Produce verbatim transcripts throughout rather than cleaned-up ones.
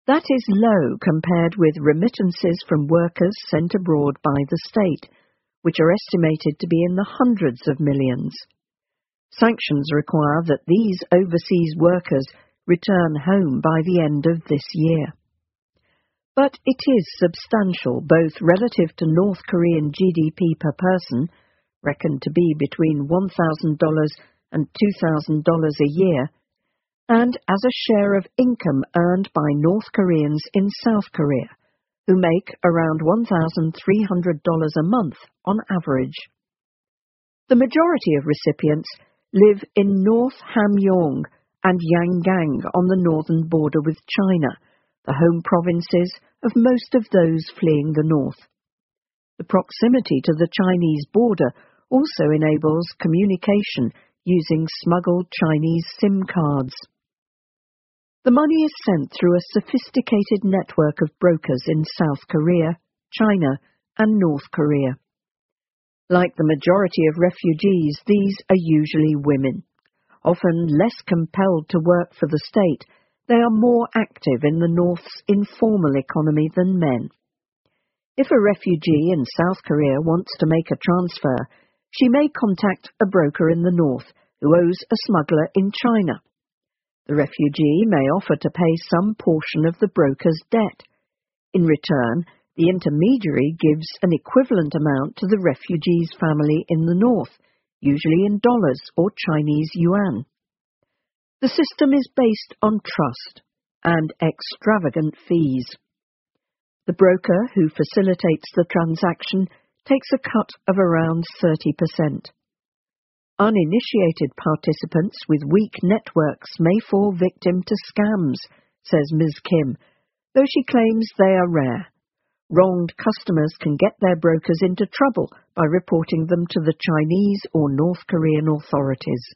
That is low compared with remittances from workers sent abroad by the state, which are estimated to be in the hundreds of millions. Sanctions require that these overseas workers return home by the end of this year. But it is substantial both relative to North Korean G D P per person, reckoned to be between one thousand dollars and two thousand dollars a year, and as a share of income earned by North Koreans in South Korea, who make around one thousand three hundred dollars a month on average. The majority of recipients live in North Hamgyong and Yangang on the northern border with China, the home provinces of most of those fleeing the north. The proximity to the Chinese border also enables communication using smuggled Chinese SIM cards. The money is sent through a sophisticated network of brokers in South Korea, China, and North Korea. Like the majority of refugees, these are usually women. Often less compelled to work for the state, they are more active in the North's informal economy than men. If a refugee in South Korea wants to make a transfer, she may contact a broker in the North who owes a smuggler in China. The refugee may offer to pay some portion of the broker's debt. In return, the intermediary gives an equivalent amount to the refugee's family in the North, usually in dollars or Chinese yuan. The system is based on trust and extravagant fees. The broker who facilitates the transaction takes a cut of around thirty percent. Uninitiated participants with weak networks may fall victim to scams, says Miz Kim, though she claims they are rare. Wronged customers can get their brokers into trouble by reporting them to the Chinese or North Korean authorities.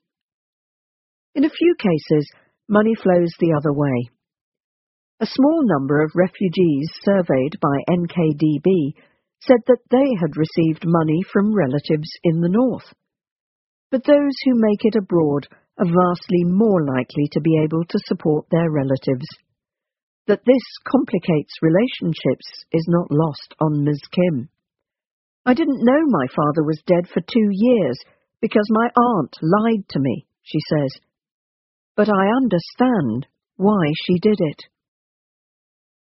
In a few cases, money flows the other way. A small number of refugees surveyed by N K D B said that they had received money from relatives in the North. But those who make it abroad are vastly more likely to be able to support their relatives. That this complicates relationships is not lost on Miz Kim. I didn't know my father was dead for two years because my aunt lied to me, she says. But I understand why she did it.